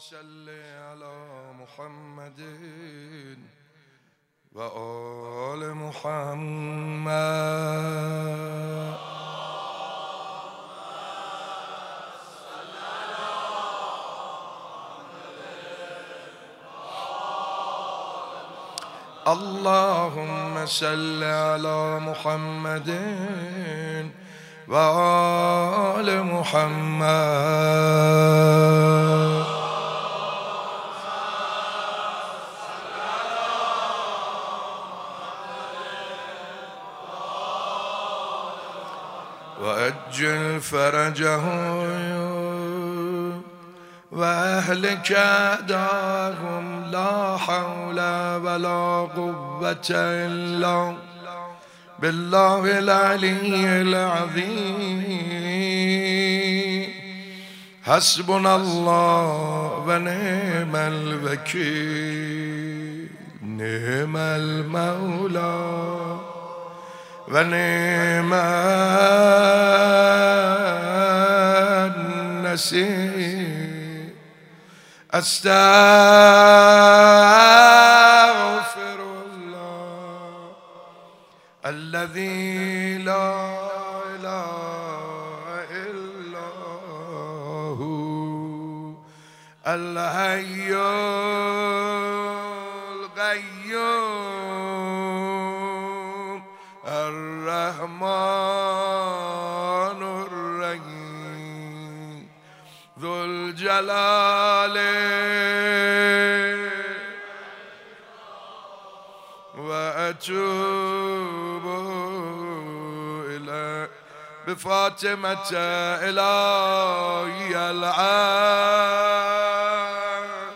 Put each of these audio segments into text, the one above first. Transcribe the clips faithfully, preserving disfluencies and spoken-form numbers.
صل على محمد و آل محمد. اللهم صل على محمد و آل محمد. و اجل فرجه و اهلک اعداهم لا حول ولا قوة الا بالله العلی العظیم. حسبنا الله و نعم الوکیل، نعم المولا و نعم النصیر. استغفر الله الذي لا اله الا هو الحي القيوم الرحمن الرحيم ذو الجلال وأتوب إليه بفاطمة إلهي العام.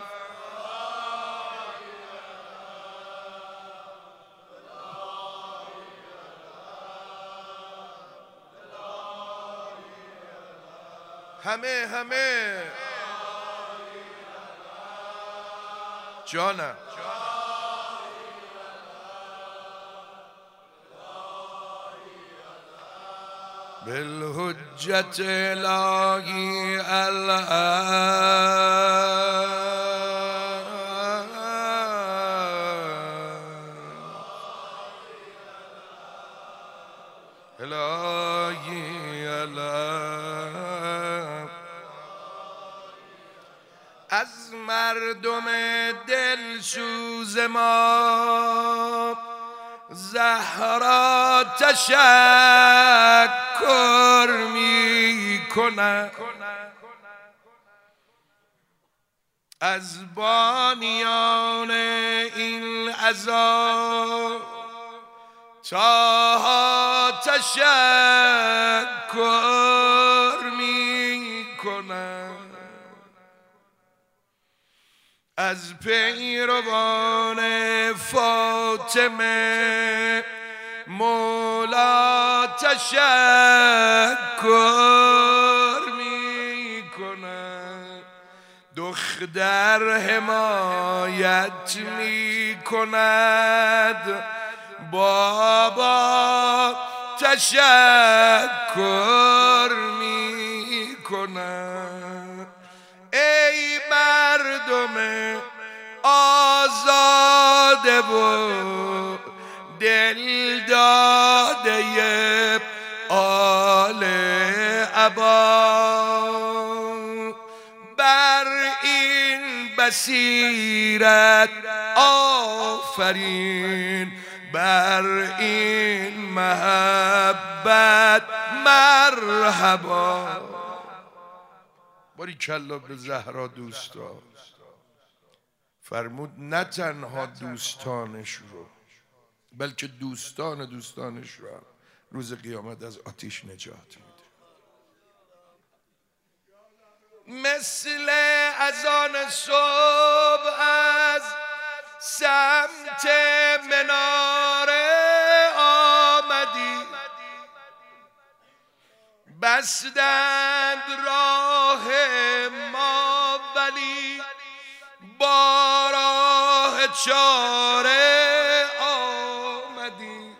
همه همه جانم بالحجة الهی الهی الهی. از مردم دلسوز ما زهرا تشکر می کند، از بانیان این عزا تا تشکر می کند، از پیروان فاطمه مولا تشکر می کند، دختر حمایت می کند، بابا تشکر می کند. ای مردم آزاده و دل داده آل عبا، بر این بصیرت آفرین، بر این محبت مرحبا. باریکلا به زهرا دوستا. فرمود نه تنها دوستانش رو بلکه دوستان دوستانش رو روز قیامت از آتش نجات میده. مثل اذان صبح از سمت مناره آمدی، بستند راه ما ولی با راه چاره آمدی.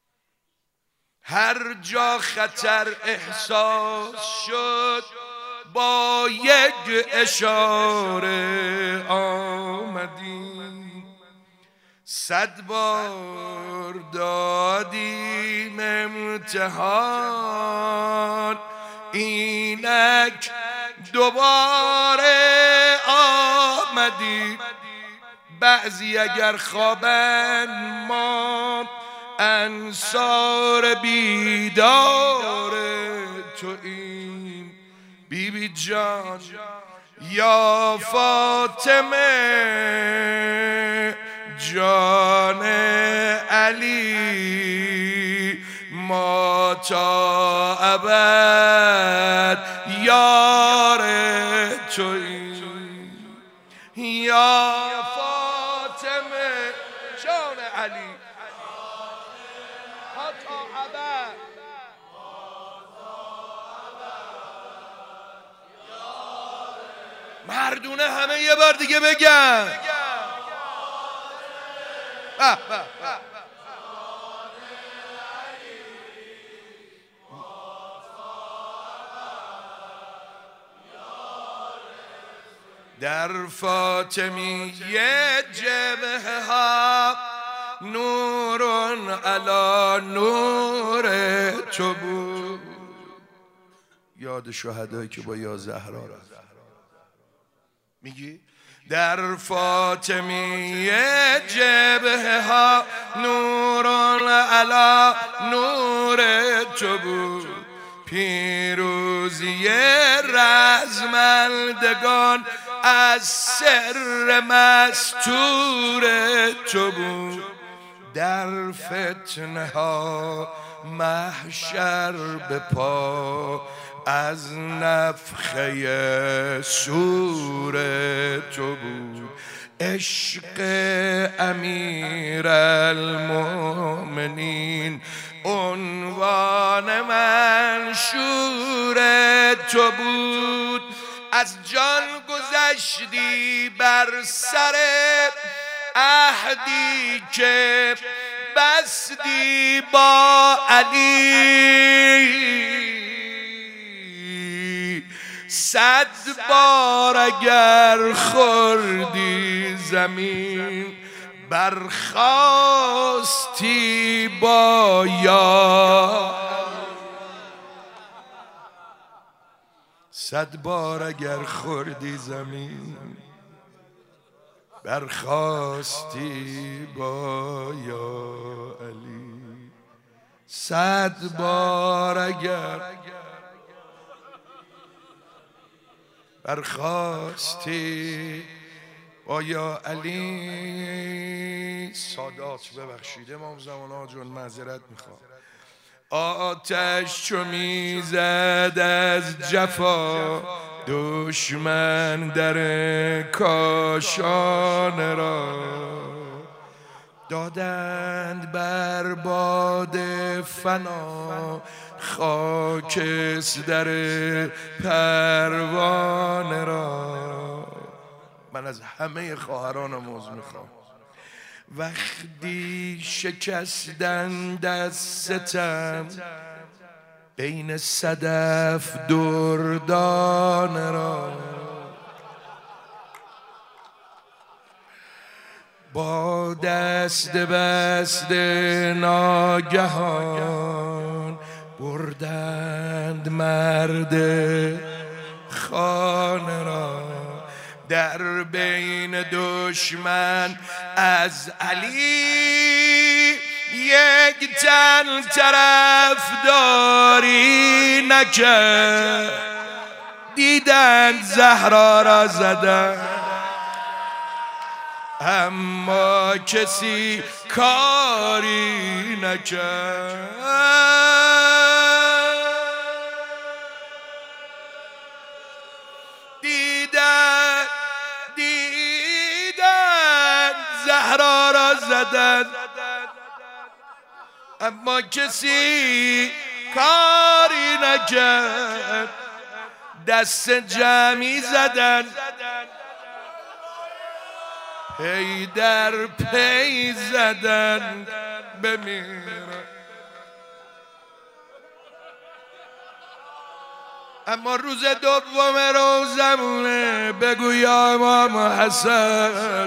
هر جا خطر احساس شد با یک اشاره آمدی، صد بار دادیم امتحان، اینک دوباره آمدی. بعضی اگر خوابند ما انصار بیدار توییم. بی بی جان یا فاطمه جان علی، ما تا ابد یار توییم. یا فاطمه جان علی ما تا ابد. مردونه همه یه بار دیگه بگن. به به به. در فاطمیه جبهه ها نورون علا نور تو بود. یاد شهدایی که با یا زهرا رفت میگی؟ در فاطمیه جبهه ها نورون علا نور تو بود، پیروزی رزمندگان از سر مستور تو بود. در فتنه ها محشر به پا از نفخه صور تو بود. عشق امیر المؤمنین عنوان منشور تو بود. از جان گذشتی بر سر عهدی که بستی با علی، صد بار اگر خوردی زمین برخاستی با یا، صد بار اگر خوردی زمین برخاستی با یا علی، صد بار اگر برخاستی با یا علی. سادات ببخشید امام زمان آقا جون معذرت میخوام. آتش چو میزد از جفا دشمن در کاشان را، دادند بر باد فنا خاکستر پروانه را. من از همه خواهرانم عذر میخوام. وقتی شکستند از ستم بین صدف دردانه را، با دست بسته ناگهان بردند مرد خانه را. در بین دشمن از علی یک تن طرفداری نکرد، دیدند زهرا را زدن اما کسی کاری نکرد. دیدن دیدن زهرا را زدن اما کسی کاری نکرد. دست جمعی زدن پی در پی زدن بمیره. اما روز دوم روزمونه بگو یا امام حسن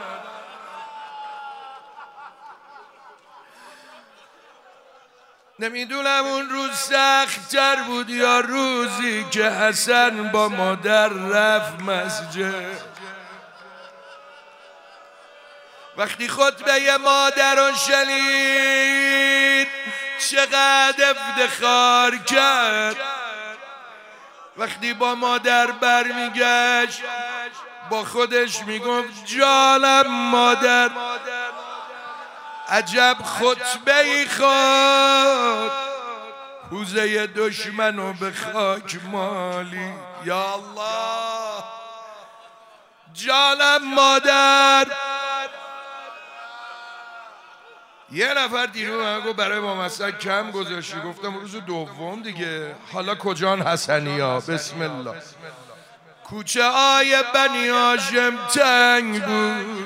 نمیدونم اون روز سخت‌تر بود یا روزی که حسن با مادر رفت مسجد. وقتی خطبه مادر رو شنید چقدر افتخار کرد. وقتی با مادر برمیگشت با خودش میگفت جانم مادر عجب خطبه ای خود حوزه دشمنو به خاک مالی. یا الله جانم مادر. یه نفر دیرو من گفت برای ما مثلا کم گذاشتی. گفتم روز دوم دیگه. حالا کجان حسنی ها؟ بسم الله. کوچه آی بنی هاشم تنگ بود.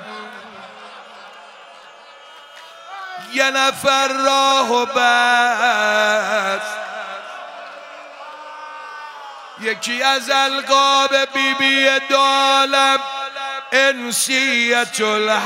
یه نفر راهو بست. یکی از القاب بی بی دو عالم انسیت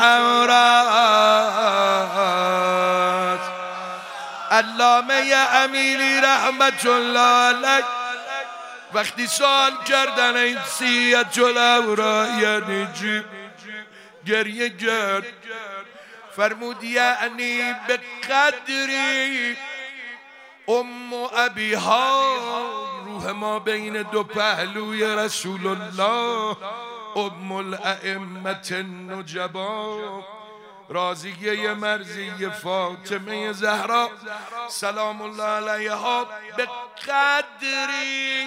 الحمراء علامه امیلی رحمت الله علیه وقتی سوال کردن انسیت الحمراء یعنی چی گریه کرد. فرمود یعنی به قدری ام ابیها روح ما بین دو پهلوی رسول الله ام الائمه النجبا راضیه مرضیه فاطمه زهرا سلام الله علیها به قدری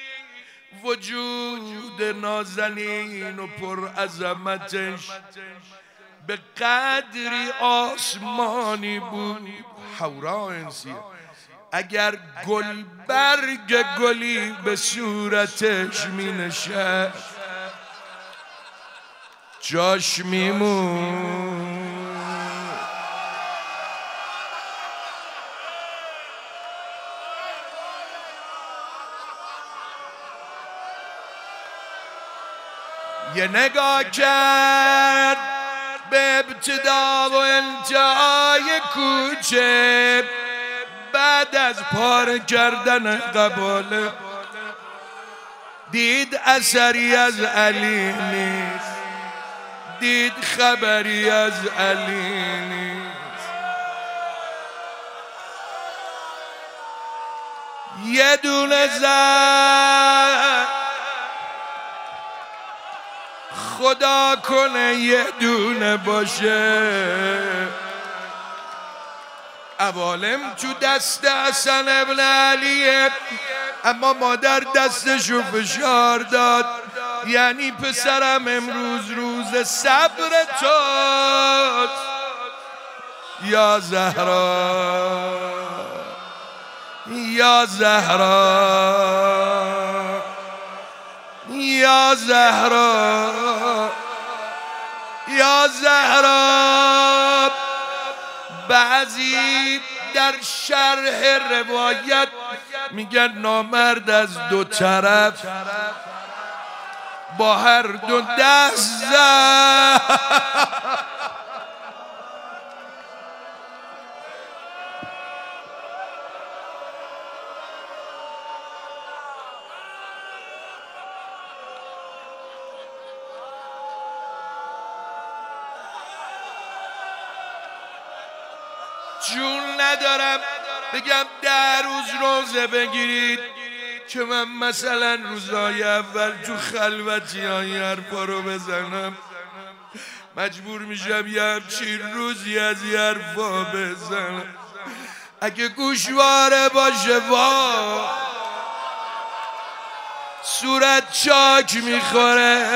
وجود نازنین و پر عظمتش به قدری آسمانی بود. حورا انسیه اگر گل برگ گلی به صورتش می نشست جاش میمون. یه نگاه کرد به ابتدا و انتهای کوچه بعد از پاره کردن قباله دید اثری از علی نیست. دید خبری از علی نیست. یه دونه زن خدا کنه یه دونه باشه. عوالم تو دست حسن ابن علیه اما مادر دستشو فشار داد. یعنی پسرم امروز روز صبر تو یا زهرا یا زهرا یا زهرا یا زهرا. بعضی در شرح روایت میگن نامرد از دو طرف با هر دو دست زد. جون ندارم بگم ده روز روزه بگیرید که من مثلا روزای اول تو خلوتی های حرفا رو بزنم. مجبور میشم یه همچین روزی از یه حرفا بزنم. اگه گوشواره باشه وا صورت چاک میخوره.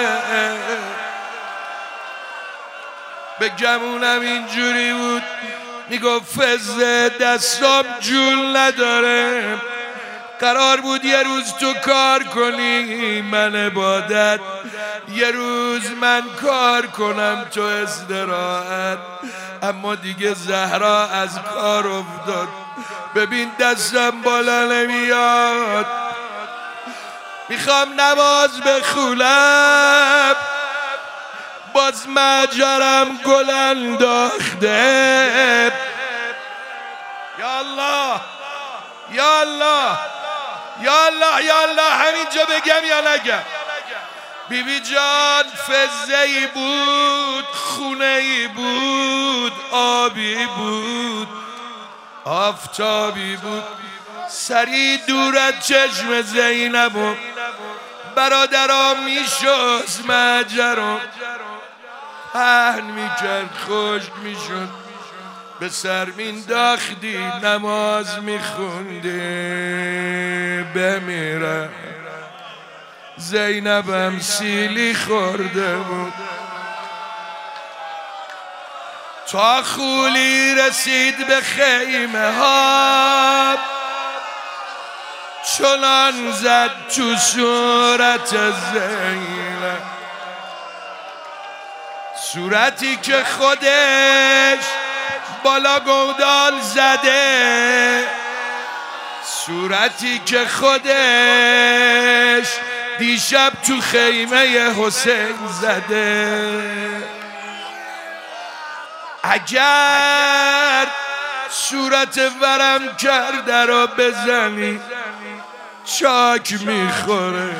به گمونم اینجوری بود میگفت فزه دستام جون نداره. قرار بود یه روز تو کار کنی من عبادت، یه روز من کار کنم تو استراحت. اما دیگه زهرا از کار افتاد. ببین دستم بالا نمیاد. میخوام نماز بخونم باز مجرم گل انداخته. یا الله یا الله یا الله یا الله، همینجا بگم یا نگم؟ بیبی جان فزه‌ای بود، خونه‌ای بود، آبی بود، آفتابی بود، سری دور از چشم زینب و برادرام میشست، مجرم پهن میکرد، خشک میشد، به سر مینداختی نماز میخوندی بمیرم. زینبم سیلی خورده بود تا خولی رسید به خیمه ها، چنان زد تو صورت زینب، صورتی که خودش بالا گودال زده، صورتی که خودش دیشب تو خیمه حسین زده. اگر صورت ورم کرده را بزنی چاک میخوره.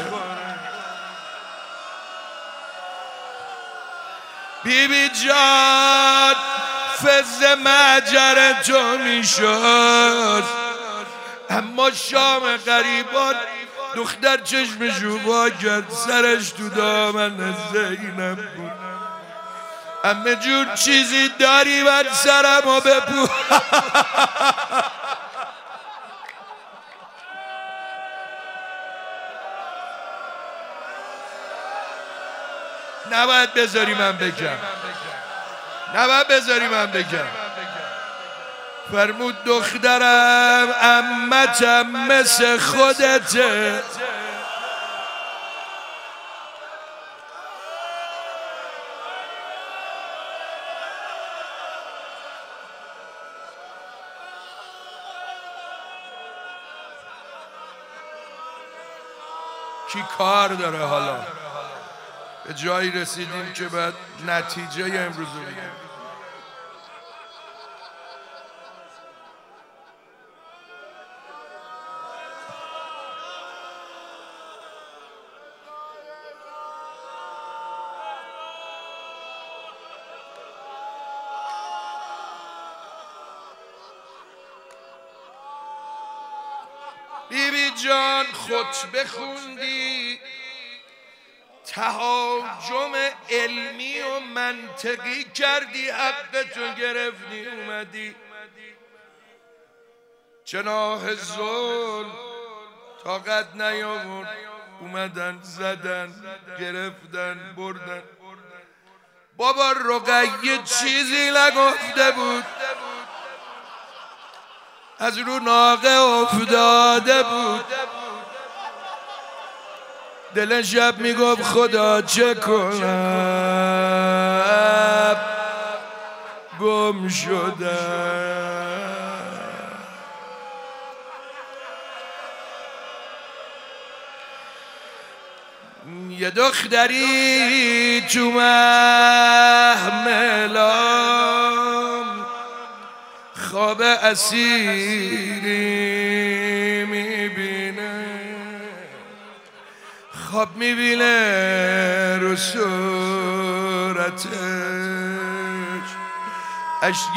بیبی جان فز مجر تو میشد، اما شام غریبان دختر چشمشو وا کرد، سرش تو دامن زینب بود. همه جور چیزی داری من سرمو بپو. نباید بذاری من بگم، نباید بذاری من بگم. فرمود دخترم عمتم مثل خودته، کی کار داره؟ حالا به جایی رسیدیم که بعد نتیجه امروز رو بگیم. بیبی جان خطبه خوندی، تهاجم علمی و منطقی کردی، حقتو گرفتی، اومدی جناح ظلم طاقت نیاورد، اومدن زدن گرفتن بردن. بابا رقیه چیزی نگفته بود، از رو ناقه افتاده بود، دل شب میگفت خدا چه کنم گم شدم. یه دختری تو محملام خواب اسیری میبینه، خواب میبینه رو صورتش اشک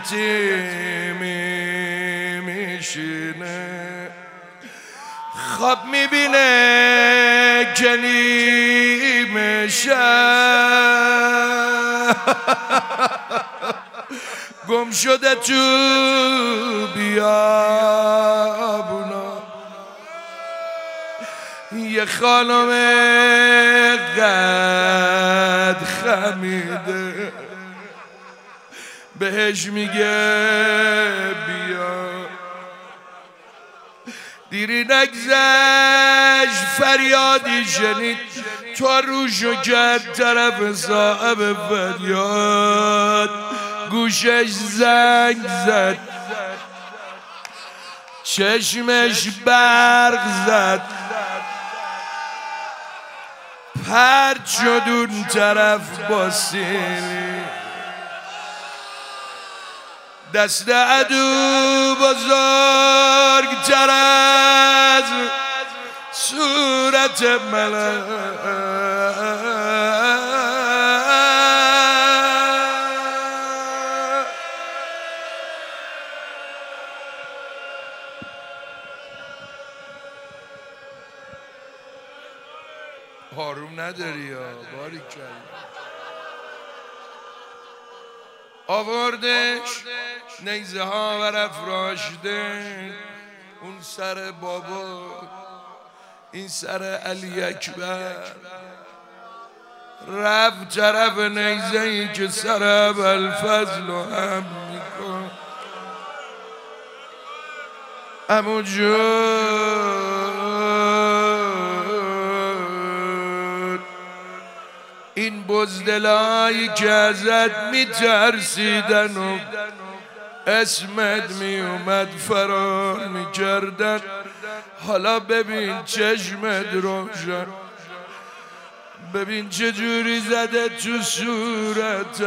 یتیمی میشینه، خواب میبینه کنیم شب گم شده تو بیابونا. یه خانم قد خمیده بهش میگه بیا، دیری نگذشت فریادی شنید، تو روشو کرد طرف صاحب فریاد، گوشش زنگ زد، چشمش برق زد، پر شد اون طرف با سیلی دست عدو بزرگتر از صورت ملک آروم نداری یا باری کردی آوردش نیزه ها ور افراشته اون سر بابا این سر علی اکبر رفت طرف نیزه ای که سر ابوالفضل رو هم میکن امو جون این بزدلایی که ازت میترسیدن و اسمت میومد فرار میکردن حالا ببین چشمت روشن ببین چه جوری زده تو صورتت